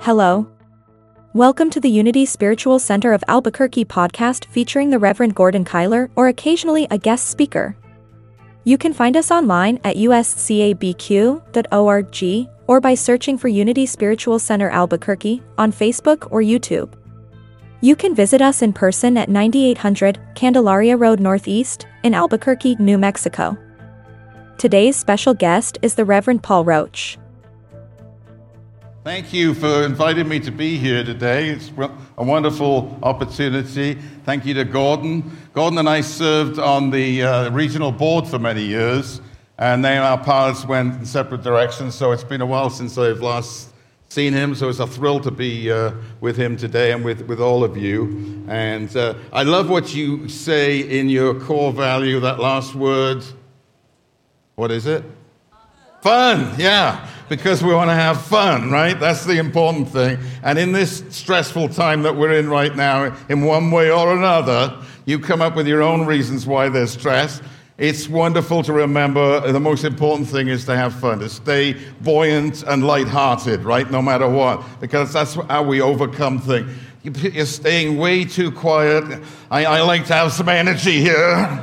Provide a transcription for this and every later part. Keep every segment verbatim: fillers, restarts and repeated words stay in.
Hello. Welcome to the Unity Spiritual Center of Albuquerque podcast featuring the Reverend Gordon Kyler or occasionally a guest speaker. You can find us online at u s c a b q dot org or by searching for Unity Spiritual Center Albuquerque on Facebook or YouTube. You can visit us in person at ninety-eight hundred Candelaria Road Northeast in Albuquerque, New Mexico. Today's special guest is the Reverend Paul Roach. Thank you for inviting me to be here today. It's a wonderful opportunity. Thank you to Gordon. Gordon and I served on the uh, regional board for many years, and then our paths went in separate directions, so it's been a while since I've last seen him, so it's a thrill to be uh, with him today and with, with all of you. And uh, I love what you say in your core value, that last word. What is it? Fun, yeah, because we want to have fun, right? That's the important thing. And in this stressful time that we're in right now, in one way or another, you come up with your own reasons why there's stress. It's wonderful to remember the most important thing is to have fun, to stay buoyant and lighthearted, right, no matter what, because that's how we overcome things. You're staying way too quiet. I, I like to have some energy here.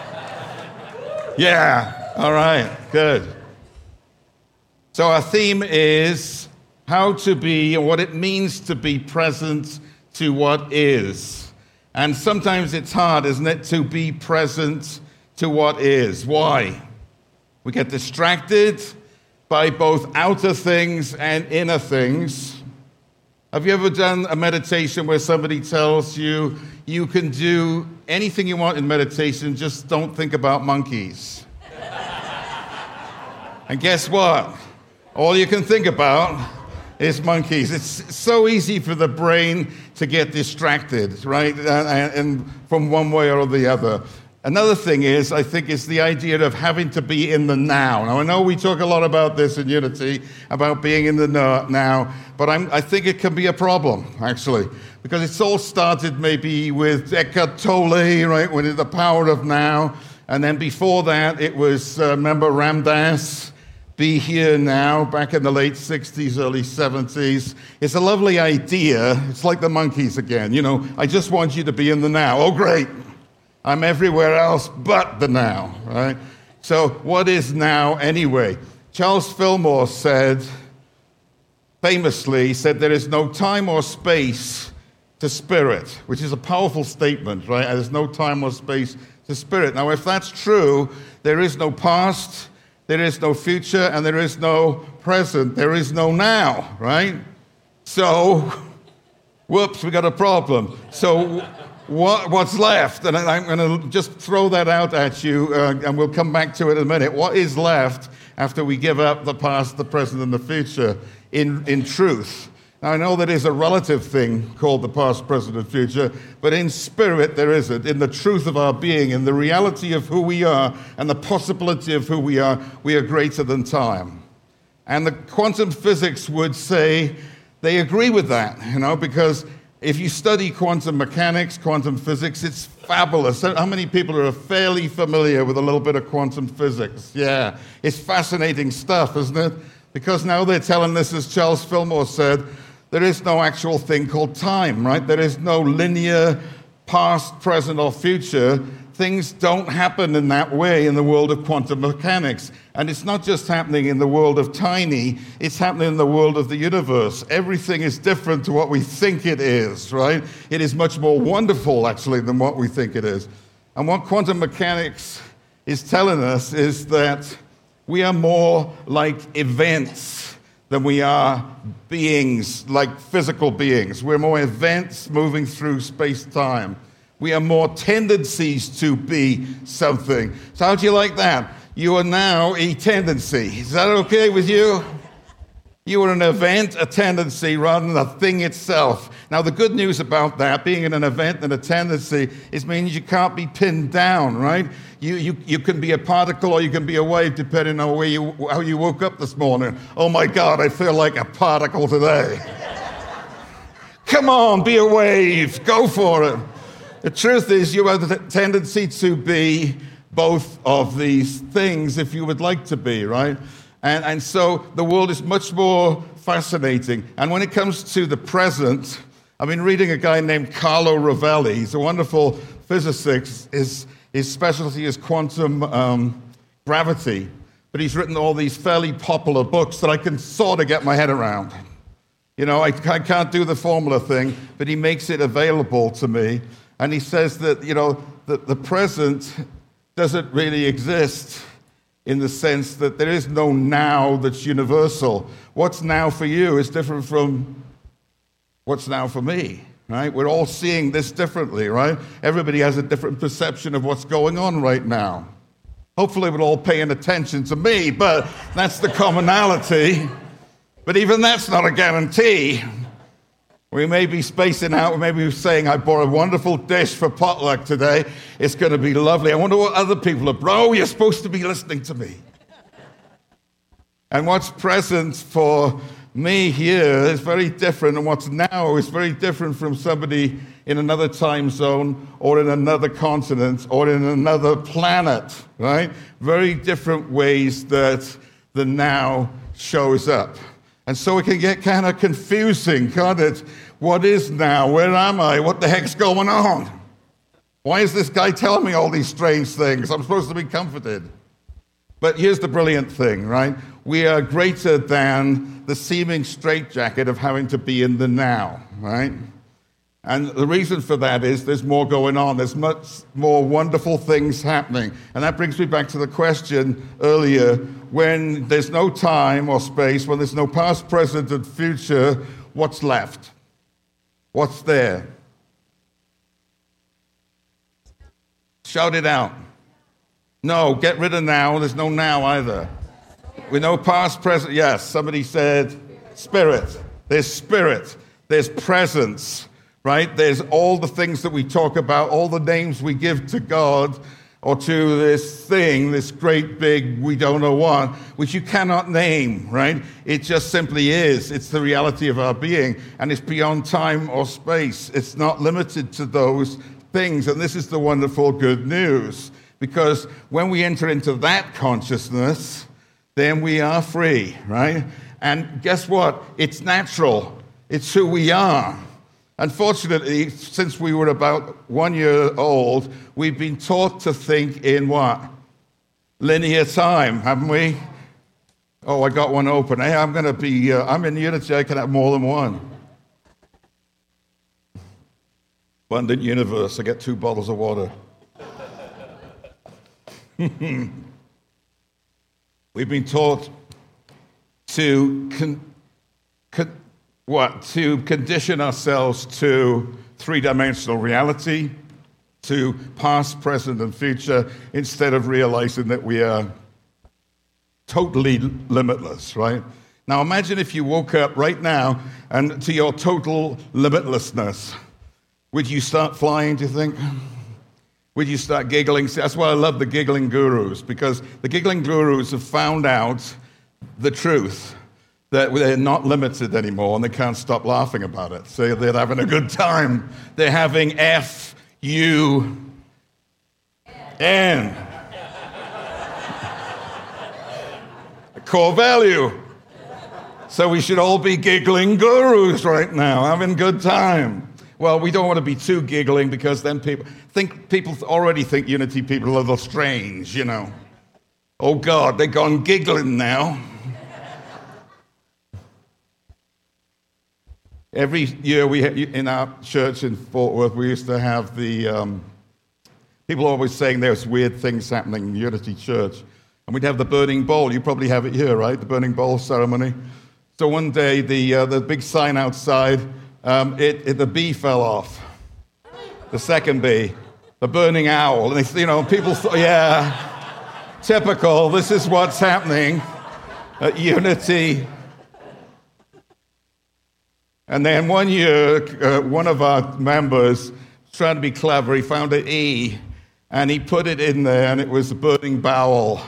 Yeah, all right, good. So our theme is how to be and what it means to be present to what is. And sometimes it's hard, isn't it, to be present to what is. Why? We get distracted by both outer things and inner things. Have you ever done a meditation where somebody tells you you can do anything you want in meditation, just don't think about monkeys? And guess what? All you can think about is monkeys. It's so easy for the brain to get distracted, right? And, and from one way or the other. Another thing is, I think, is the idea of having to be in the now. Now, I know we talk a lot about this in Unity, about being in the now, but I'm, I think it can be a problem, actually, because it's all started maybe with Eckhart Tolle, right, with The Power of Now, and then before that, it was, uh, remember Ram Dass, Be Here Now, back in the late sixties, early seventies. It's a lovely idea. It's like the monkeys again. You know, I just want you to be in the now. Oh, great. I'm everywhere else but the now, right? So what is now anyway? Charles Fillmore said, famously, he said, there is no time or space to spirit, which is a powerful statement, right? There's no time or space to spirit. Now, if that's true, there is no past, there is no future, and there is no present. There is no now, right? So, whoops, we got a problem. So, what, what's left? And I'm going to just throw that out at you, uh, and we'll come back to it in a minute. What is left after we give up the past, the present, and the future in, in truth? Now, I know that is a relative thing called the past, present, and future, but in spirit there isn't. In the truth of our being, in the reality of who we are, and the possibility of who we are, we are greater than time. And the quantum physics would say they agree with that, you know, because if you study quantum mechanics, quantum physics, it's fabulous. How many people are fairly familiar with a little bit of quantum physics? Yeah, it's fascinating stuff, isn't it? Because now they're telling us, as Charles Fillmore said, there is no actual thing called time, right? There is no linear past, present, or future. Things don't happen in that way in the world of quantum mechanics. And it's not just happening in the world of tiny, it's happening in the world of the universe. Everything is different to what we think it is, right? It is much more wonderful, actually, than what we think it is. And what quantum mechanics is telling us is that we are more like events than we are beings, like physical beings. We're more events moving through space-time. We are more tendencies to be something. So how do you like that? You are now a tendency. Is that okay with you? You are an event, a tendency, rather than a thing itself. Now, the good news about that, being an event and a tendency, is means you can't be pinned down, right? You, you, you can be a particle or you can be a wave, depending on where you, how you woke up this morning. Oh, my God, I feel like a particle today. Come on, be a wave. Go for it. The truth is, you have the tendency to be both of these things if you would like to be, right? And, and so the world is much more fascinating. And when it comes to the present, I've been reading a guy named Carlo Rovelli. He's a wonderful physicist. His, his specialty is quantum um, gravity. But he's written all these fairly popular books that I can sort of get my head around. You know, I, I can't do the formula thing, but he makes it available to me. And he says that, you know, that the present doesn't really exist in the sense that there is no now that's universal. What's now for you is different from what's now for me, right? We're all seeing this differently, right? Everybody has a different perception of what's going on right now. Hopefully we're all paying attention to me, but that's the commonality. But even that's not a guarantee. We may be spacing out, we may be saying, I bought a wonderful dish for potluck today. It's going to be lovely. I wonder what other people are, bro, you're supposed to be listening to me. And what's present for me here is very different, and what's now is very different from somebody in another time zone or in another continent or in another planet, right? Very different ways that the now shows up. And so it can get kind of confusing, can't it? What is now? Where am I? What the heck's going on? Why is this guy telling me all these strange things? I'm supposed to be comforted. But here's the brilliant thing, right? We are greater than the seeming straitjacket of having to be in the now, right? And the reason for that is there's more going on. There's much more wonderful things happening. And that brings me back to the question earlier. When there's no time or space, when there's no past, present, and future, what's left? What's there? Shout it out. No, get rid of now. There's no now either. With no past, present, yes. Somebody said spirit. There's spirit. There's presence, right? There's all the things that we talk about, all the names we give to God or to this thing, this great big we don't know what, which you cannot name, right? It just simply is. It's the reality of our being, and it's beyond time or space. It's not limited to those things, and this is the wonderful good news, because when we enter into that consciousness, then we are free, right? And guess what? It's natural. It's who we are. Unfortunately, since we were about one year old, we've been taught to think in what? Linear time, haven't we? Oh, I got one open. Hey, I'm going to be, uh, I'm in Unity, I can have more than one. Abundant universe, I get two bottles of water. We've been taught to con- con- what? To condition ourselves to three-dimensional reality, to past, present, and future, instead of realizing that we are totally limitless, right? Now imagine if you woke up right now and to your total limitlessness. Would you start flying, do you think? Would you start giggling? That's why I love the giggling gurus, because the giggling gurus have found out the truth, that they're not limited anymore and they can't stop laughing about it. So they're having a good time. They're having F U N. Core value. So we should all be giggling gurus right now, having a good time. Well, we don't want to be too giggling, because then people think people already think Unity people are a little strange, you know. Oh God, they've gone giggling now. Every year we in our church in Fort Worth, we used to have the um, people always saying there's weird things happening in Unity Church, and we'd have the burning bowl. You probably have it here, right? The burning bowl ceremony. So one day, the uh, the big sign outside. Um, it, it, the bee fell off. The second bee, the burning owl, and they, you know, people thought, yeah, typical. This is what's happening at Unity. And then one year, uh, one of our members, trying to be clever, he found an E, and he put it in there, and it was a burning bowel.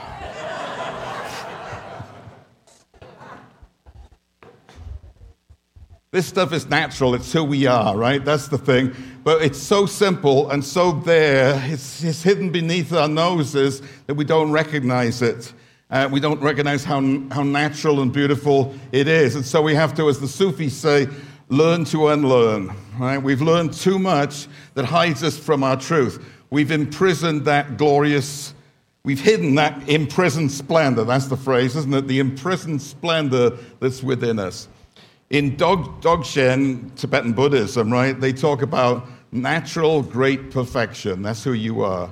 This stuff is natural. It's who we are, right? That's the thing. But it's so simple and so there. It's, it's hidden beneath our noses that we don't recognize it. Uh, we don't recognize how, how natural and beautiful it is. And so we have to, as the Sufis say, learn to unlearn. Right? We've learned too much that hides us from our truth. We've imprisoned that glorious, we've hidden that imprisoned splendor. That's the phrase, isn't it? The imprisoned splendor that's within us. In Dog, Dzogchen, Tibetan Buddhism, right, they talk about natural great perfection. That's who you are.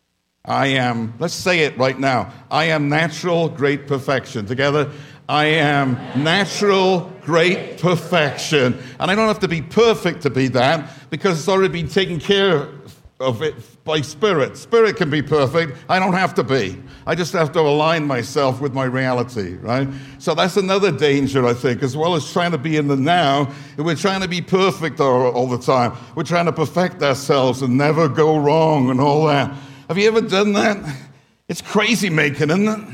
I am, let's say it right now. I am natural great perfection. Together, I am natural great perfection. And I don't have to be perfect to be that, because it's already been taken care of it by Spirit. Spirit can be perfect. I don't have to be. I just have to align myself with my reality, right? So that's another danger, I think, as well as trying to be in the now. We're trying to be perfect all, all the time. We're trying to perfect ourselves and never go wrong and all that. Have you ever done that? It's crazy making, isn't it?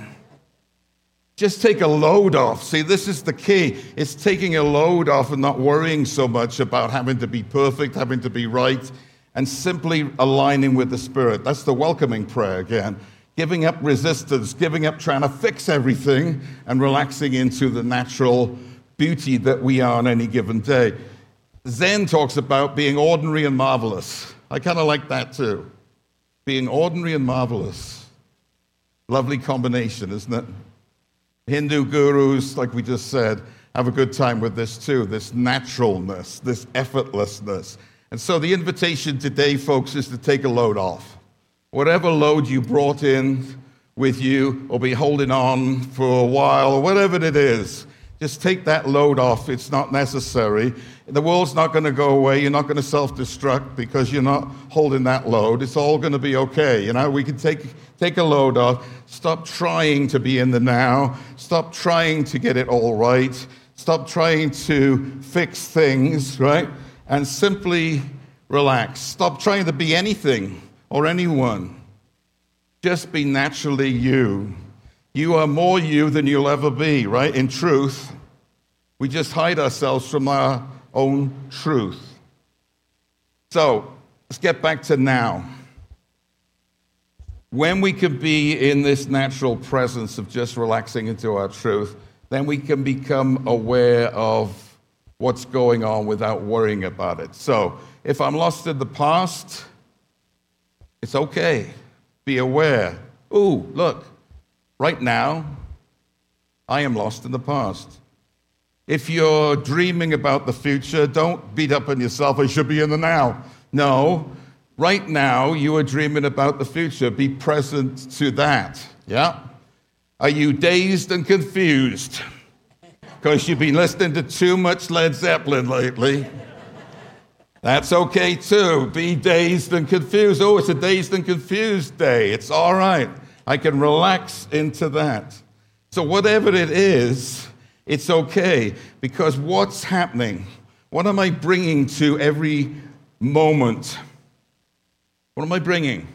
Just take a load off. See, this is the key. It's taking a load off and not worrying so much about having to be perfect, having to be right, and simply aligning with the Spirit. That's the welcoming prayer again. Giving up resistance, giving up trying to fix everything, and relaxing into the natural beauty that we are on any given day. Zen talks about being ordinary and marvelous. I kind of like that too. Being ordinary and marvelous. Lovely combination, isn't it? Hindu gurus, like we just said, have a good time with this too, this naturalness, this effortlessness. And so the invitation today, folks, is to take a load off. Whatever load you brought in with you or be holding on for a while or whatever it is, just take that load off. It's not necessary. The world's not going to go away. You're not going to self-destruct because you're not holding that load. It's all going to be okay. You know, we can take take a load off. Stop trying to be in the now. Stop trying to get it all right. Stop trying to fix things, right? And simply relax. Stop trying to be anything or anyone. Just be naturally you. You are more you than you'll ever be, right? In truth, we just hide ourselves from our own truth. So, let's get back to now. When we can be in this natural presence of just relaxing into our truth, then we can become aware of what's going on without worrying about it. So, if I'm lost in the past, it's okay. Be aware. Ooh, look. Right now, I am lost in the past. If you're dreaming about the future, don't beat up on yourself, I should be in the now. No, right now, you are dreaming about the future. Be present to that, yeah? Are you dazed and confused? Because you've been listening to too much Led Zeppelin lately. That's okay, too. Be dazed and confused. Oh, it's a dazed and confused day. It's all right. I can relax into that. So whatever it is, it's okay, because what's happening? What am I bringing to every moment? What am I bringing?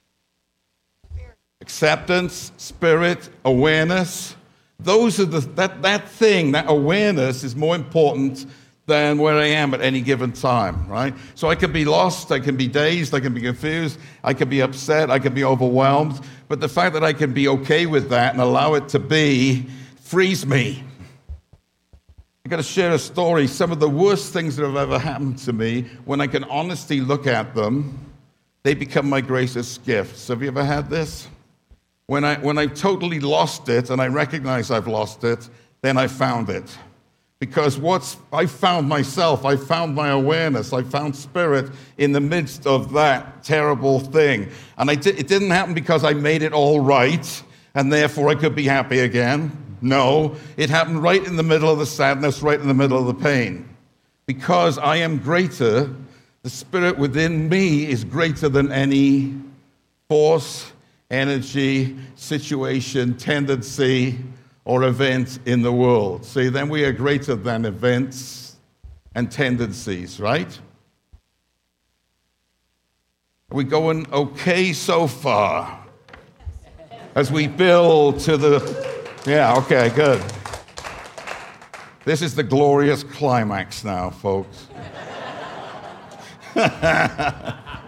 Spirit. Acceptance, spirit, awareness. Those are the that that thing, that awareness is more important than where I am at any given time, right? So I can be lost, I can be dazed, I can be confused, I can be upset, I can be overwhelmed, but the fact that I can be okay with that and allow it to be frees me. I've got to share a story. Some of the worst things that have ever happened to me, when I can honestly look at them, they become my greatest gifts. Have you ever had this? When I when I totally lost it and I recognize I've lost it, then I found it. Because what's I found myself, I found my awareness, I found spirit in the midst of that terrible thing. And I di- it didn't happen because I made it all right, and therefore I could be happy again. No, it happened right in the middle of the sadness, right in the middle of the pain. Because I am greater, the spirit within me is greater than any force, energy, situation, tendency, or event in the world. See, then we are greater than events and tendencies, right? Are we going okay so far? As we build to the... Yeah, okay, good. This is the glorious climax now, folks.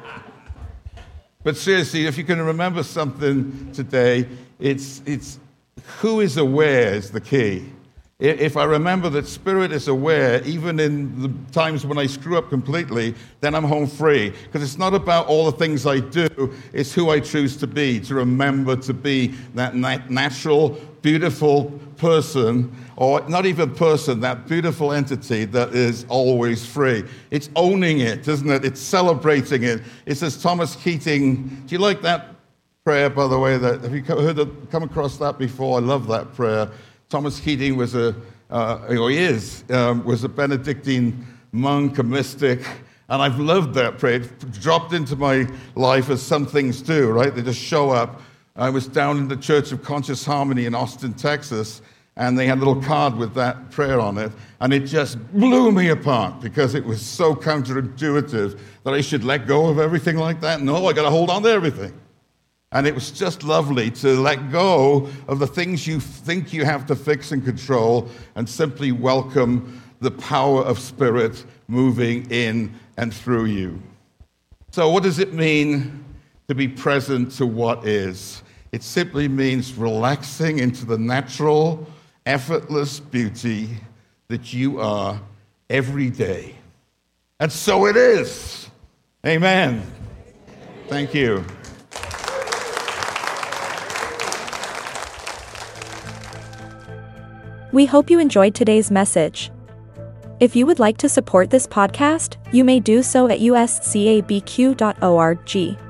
But seriously, if you can remember something today, it's it's who is aware is the key. If I remember that Spirit is aware, even in the times when I screw up completely, then I'm home free. Because it's not about all the things I do, it's who I choose to be, to remember to be that nat- natural, beautiful person, or not even person, that beautiful entity that is always free. It's owning it, isn't it? It's celebrating it. It's as Thomas Keating, do you like that prayer, by the way? That, have you heard of, come across that before? I love that prayer. Thomas Keating was a, uh, or he is, um, was a Benedictine monk, a mystic, and I've loved that prayer. It dropped into my life as some things do, right? They just show up. I was down in the Church of Conscious Harmony in Austin, Texas, and they had a little card with that prayer on it, and it just blew me apart because it was so counterintuitive that I should let go of everything like that. No, I got to hold on to everything. And it was just lovely to let go of the things you think you have to fix and control and simply welcome the power of Spirit moving in and through you. So what does it mean to be present to what is? It simply means relaxing into the natural, effortless beauty that you are every day. And so it is. Amen. Thank you. We hope you enjoyed today's message. If you would like to support this podcast, you may do so at u s c a b q dot org.